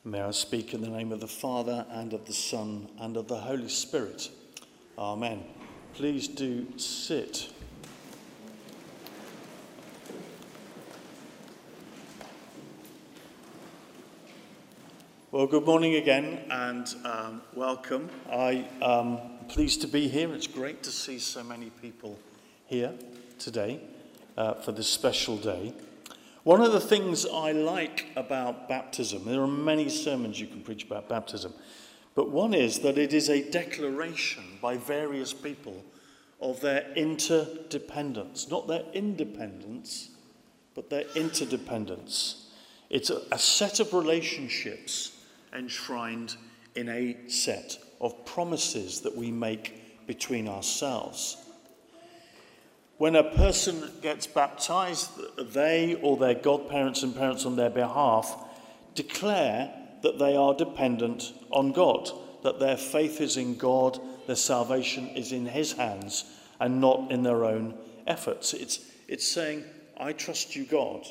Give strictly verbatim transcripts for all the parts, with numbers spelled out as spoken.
May I speak in the name of the Father, and of the Son, and of the Holy Spirit. Amen. Please do sit. Well, good morning again, and um, welcome. I am pleased to be here. It's great to see so many people here today uh, for this special day. One of the things I like about baptism, there are many sermons you can preach about baptism, but one is that it is a declaration by various people of their interdependence, not their independence, but their interdependence. It's a, a set of relationships enshrined in a set of promises that we make between ourselves. When a person gets baptized, they or their godparents and parents on their behalf declare that they are dependent on God, that their faith is in God, their salvation is in his hands and not in their own efforts. It's, it's saying, I trust you, God.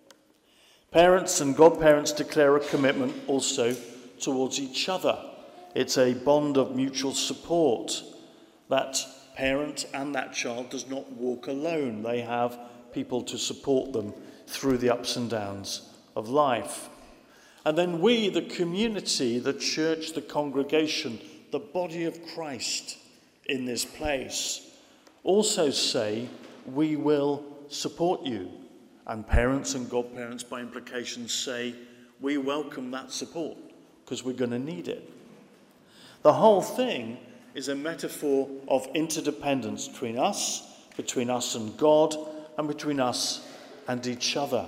Parents and godparents declare a commitment also towards each other. It's a bond of mutual support. That parent and that child does not walk alone. They have people to support them through the ups and downs of life. And then we, the community, the church, the congregation, the body of Christ in this place, also say, we will support you. And parents and godparents, by implication, say, we welcome that support because we're going to need it. The whole thing is a metaphor of interdependence between us, between us and God, and between us and each other.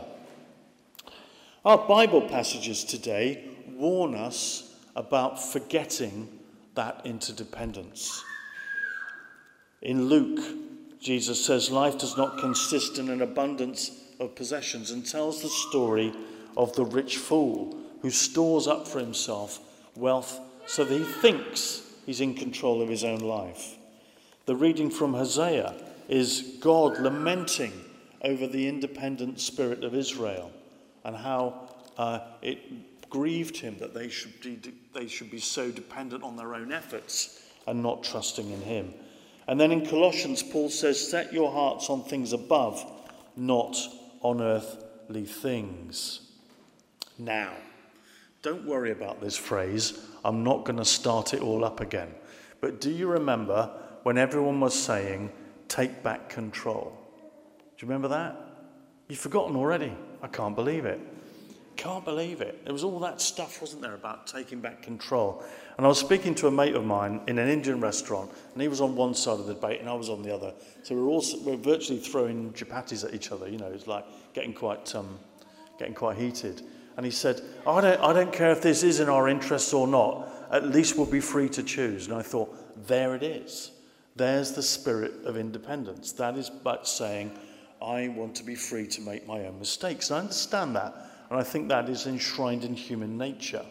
Our Bible passages today warn us about forgetting that interdependence. In Luke, Jesus says, life does not consist in an abundance of possessions, and tells the story of the rich fool who stores up for himself wealth so that he thinks he's in control of his own life. The reading from Hosea is God lamenting over the independent spirit of Israel and how uh, it grieved him that they should be, they should be so dependent on their own efforts and not trusting in him. And then in Colossians, Paul says, set your hearts on things above, not on earthly things. Now, don't worry about this phrase. I'm not going to start it all up again. But do you remember when everyone was saying, take back control? Do you remember that? You've forgotten already. I can't believe it. Can't believe it. There was all that stuff, wasn't there, about taking back control. And I was speaking to a mate of mine in an Indian restaurant, and he was on one side of the debate and I was on the other. So we were all we were virtually throwing chapatis at each other. You know, it was like getting quite um, getting quite heated. And he said, I don't, I don't care if this is in our interests or not. At least we'll be free to choose. And I thought, there it is. There's the spirit of independence. That is but saying, I want to be free to make my own mistakes. And I understand that. And I think that is enshrined in human nature.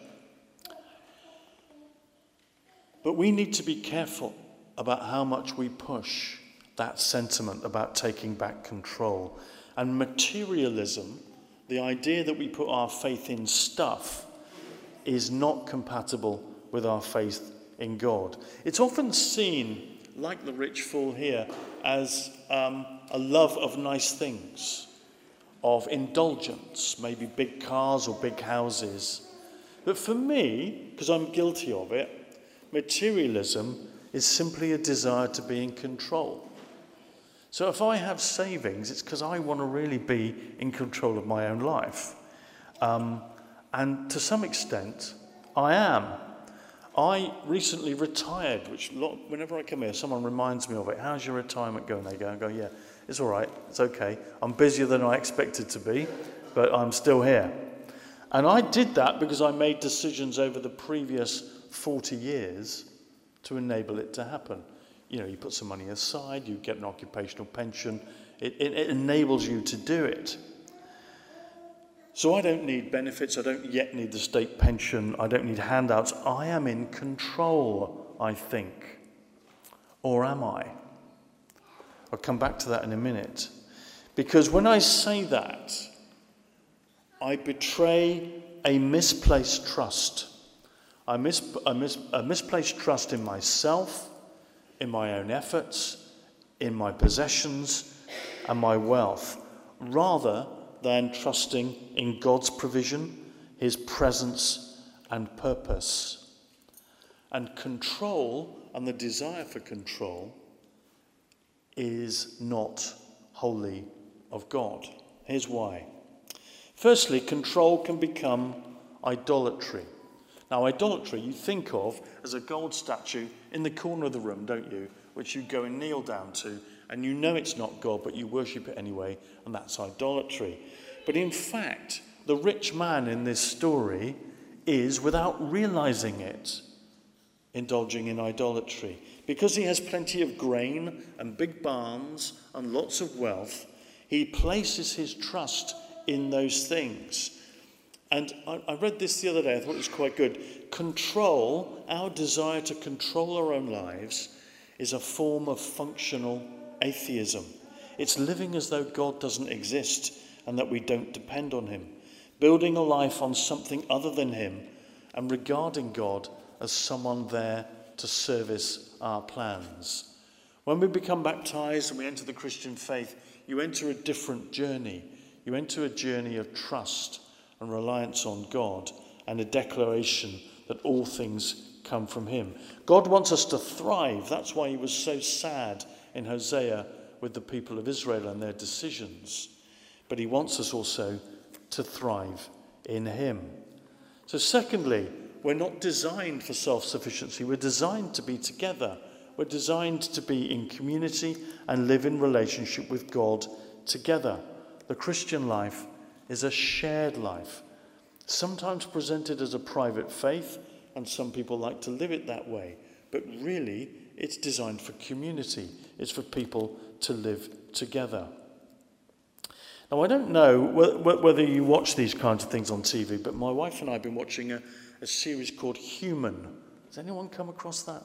But we need to be careful about how much we push that sentiment about taking back control. And materialism, the idea that we put our faith in stuff, is not compatible with our faith in God. It's often seen, like the rich fool here, as um, a love of nice things, of indulgence, maybe big cars or big houses. But for me, because I'm guilty of it, materialism is simply a desire to be in control. So if I have savings, it's because I want to really be in control of my own life. Um, and to some extent, I am. I recently retired, which whenever I come here, someone reminds me of it. How's your retirement going? They go, I go, yeah, it's all right, it's okay. I'm busier than I expected to be, but I'm still here. And I did that because I made decisions over the previous forty years to enable it to happen. You know, you put some money aside, you get an occupational pension. It, it, it enables you to do it. So I don't need benefits. I don't yet need the state pension. I don't need handouts. I am in control, I think. Or am I? I'll come back to that in a minute. Because when I say that, I betray a misplaced trust. I mis- a, mis- a misplaced trust in myself, in my own efforts, in my possessions, and my wealth, rather than trusting in God's provision, his presence and purpose. And control and the desire for control is not wholly of God. Here's why. Firstly, control can become idolatry. Now, idolatry you think of as a gold statue in the corner of the room, don't you? Which you go and kneel down to, and you know it's not God, but you worship it anyway, and that's idolatry. But in fact, the rich man in this story is, without realizing it, indulging in idolatry. Because he has plenty of grain and big barns and lots of wealth, he places his trust in those things. And I, I read this the other day, I thought it was quite good. Control, our desire to control our own lives, is a form of functional atheism. It's living as though God doesn't exist and that we don't depend on him. Building a life on something other than him and regarding God as someone there to service our plans. When we become baptized and we enter the Christian faith, you enter a different journey. You enter a journey of trust and reliance on God and a declaration that all things come from him. God wants us to thrive. That's why he was so sad in Hosea with the people of Israel and their decisions. But he wants us also to thrive in him. So secondly, we're not designed for self-sufficiency. We're designed to be together. We're designed to be in community and live in relationship with God together. The Christian life is a shared life, sometimes presented as a private faith, and some people like to live it that way. But really, it's designed for community. It's for people to live together. Now, I don't know whether you watch these kinds of things on T V, but my wife and I have been watching a, a series called Human. Has anyone come across that?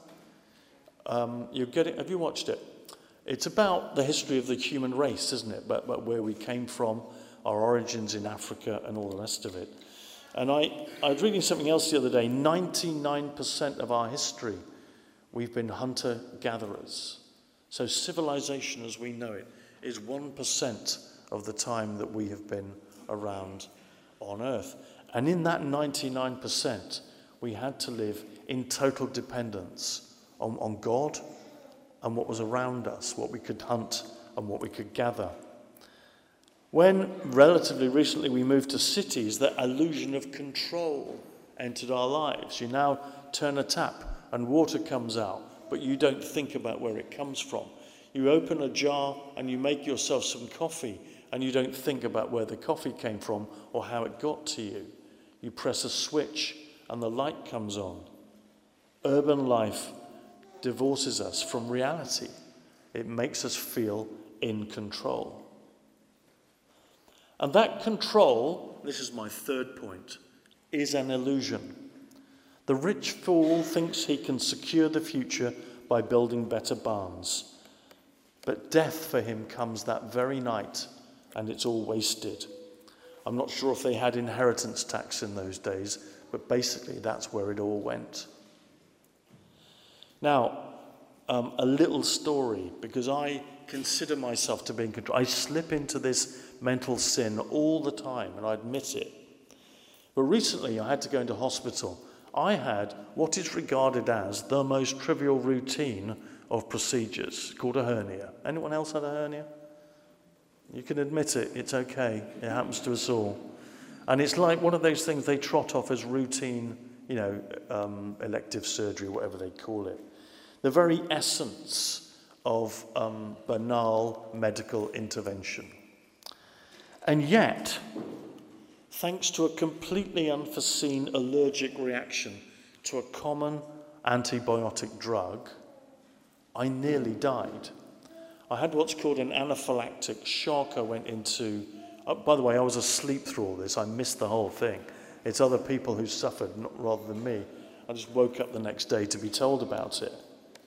Um, you get it? Have you watched it? It's about the history of the human race, isn't it? But, but where we came from, our origins in Africa, and all the rest of it. And I, I was reading something else the other day. ninety-nine percent of our history, we've been hunter-gatherers. So civilization as we know it is one percent of the time that we have been around on Earth. And in that ninety-nine percent, we had to live in total dependence on, on God and what was around us, what we could hunt and what we could gather. When relatively recently we moved to cities, that illusion of control entered our lives. You now turn a tap and water comes out, but you don't think about where it comes from. You open a jar and you make yourself some coffee, and you don't think about where the coffee came from or how it got to you. You press a switch and the light comes on. Urban life divorces us from reality. It makes us feel in control. And that control, this is my third point, is an illusion. The rich fool thinks he can secure the future by building better barns. But death for him comes that very night, and it's all wasted. I'm not sure if they had inheritance tax in those days, but basically that's where it all went. Now, um, a little story, because I consider myself to be in control. I slip into this mental sin all the time, and I admit it. But recently I had to go into hospital. I had what is regarded as the most trivial routine of procedures, called a hernia. Anyone else had a hernia? You can admit it, it's okay. It happens to us all. And it's like one of those things they trot off as routine, you know, um, elective surgery, whatever they call it. The very essence of um, banal medical intervention. And yet, thanks to a completely unforeseen allergic reaction to a common antibiotic drug, I nearly died. I had what's called an anaphylactic shock. I went into, oh, by the way, I was asleep through all this. I missed the whole thing. It's other people who suffered, not rather than me. I just woke up the next day to be told about it.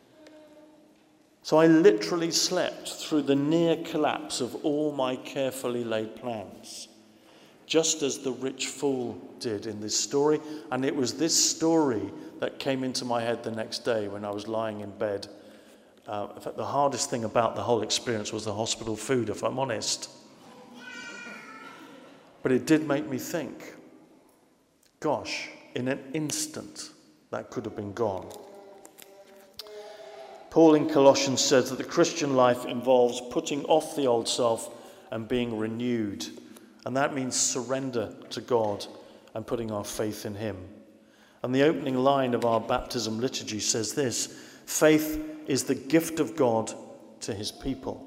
So I literally slept through the near collapse of all my carefully laid plans. just as the rich fool did in this story. And it was this story that came into my head the next day when I was lying in bed. Uh, in fact, the hardest thing about the whole experience was the hospital food, if I'm honest. But it did make me think, gosh, in an instant, that could have been gone. Paul in Colossians says that the Christian life involves putting off the old self and being renewed. And that means surrender to God and putting our faith in him. And the opening line of our baptism liturgy says this: faith is the gift of God to his people.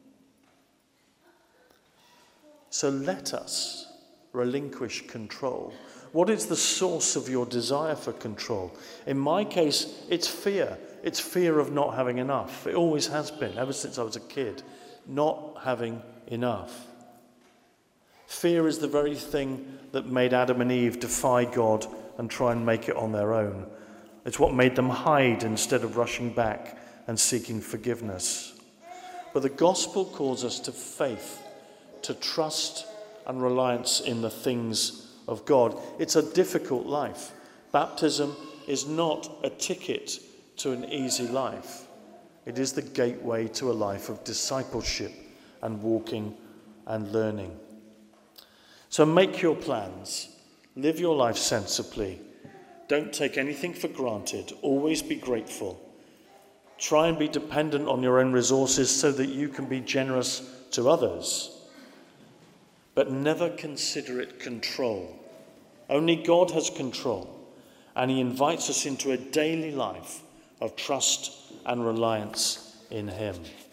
So let us relinquish control. What is the source of your desire for control? In my case, it's fear. It's fear of not having enough. It always has been, ever since I was a kid, not having enough. Fear is the very thing that made Adam and Eve defy God and try and make it on their own. It's what made them hide instead of rushing back and seeking forgiveness. But the gospel calls us to faith, to trust and reliance in the things of God. It's a difficult life. Baptism is not a ticket to an easy life. It is the gateway to a life of discipleship and walking and learning. So make your plans. Live your life sensibly. Don't take anything for granted. Always be grateful. Try and be dependent on your own resources so that you can be generous to others. But never consider it control. Only God has control, and he invites us into a daily life of trust and reliance in him.